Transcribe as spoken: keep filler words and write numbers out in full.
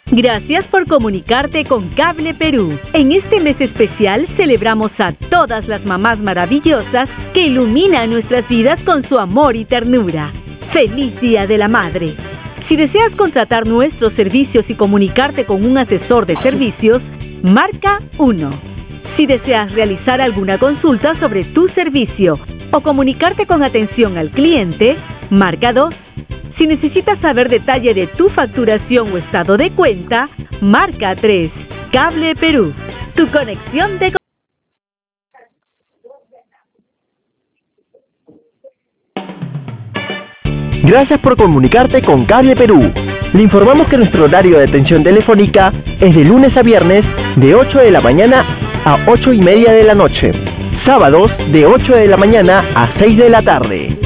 Gracias por comunicarte con Cable Perú. En este mes especial celebramos a todas las mamás maravillosas que iluminan nuestras vidas con su amor y ternura. ¡Feliz Día de la Madre! Si deseas contratar nuestros servicios y comunicarte con un asesor de servicios, marca uno. Si deseas realizar alguna consulta sobre tu servicio o comunicarte con atención al cliente, marca dos. Si necesitas saber detalle de tu facturación o estado de cuenta, marca tres. Cable Perú, tu conexión de... Gracias por comunicarte con Cable Perú. Le informamos que nuestro horario de atención telefónica es de lunes a viernes de ocho de la mañana a ocho y media de la noche. Sábados de ocho de la mañana a seis de la tarde.